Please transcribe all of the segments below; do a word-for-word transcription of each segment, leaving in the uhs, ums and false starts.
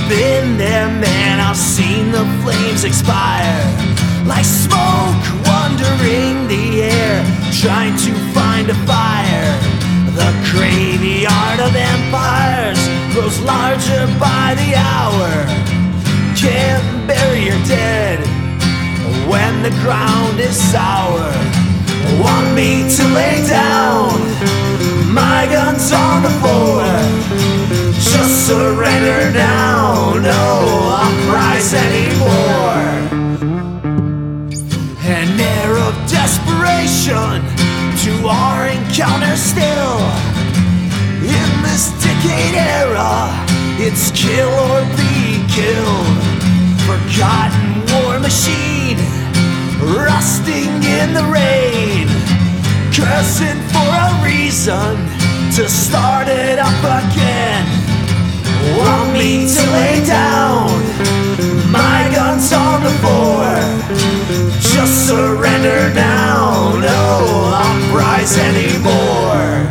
been there, man, I've seen the flames expire like smoke wandering the air, trying to find a fire. The graveyard of empires grows larger by the hour. Can't bury your dead when the ground is sour. Want me to lay down my guns on the floor, just surrender now, no uprise anymore. An air of desperation to our encounter still. In this decade era, it's kill or be killed. Forgotten war machine, rusting in the rain, cursing for a reason to start it up again. Want me to lay down my guns on the floor, just surrender now, no uprise anymore.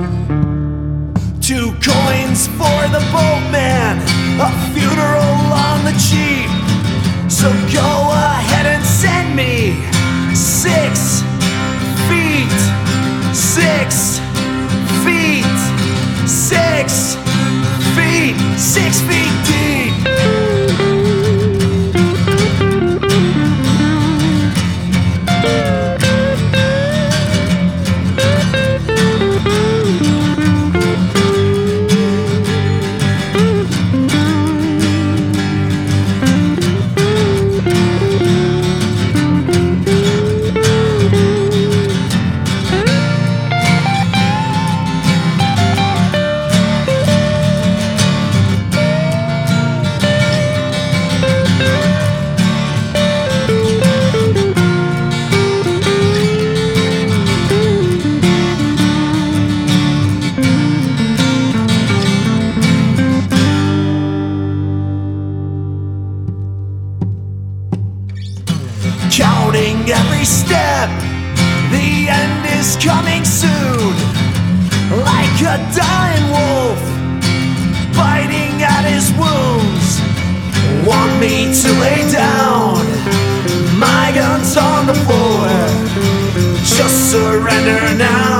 Two coins for the boatman, a funeral on the cheap. So go ahead and send me six feet, six feet, six feet, six feet deep. Counting every step, the end is coming soon. Like a dying wolf, biting at his wounds. Want me to lay down my guns on the floor, just surrender now.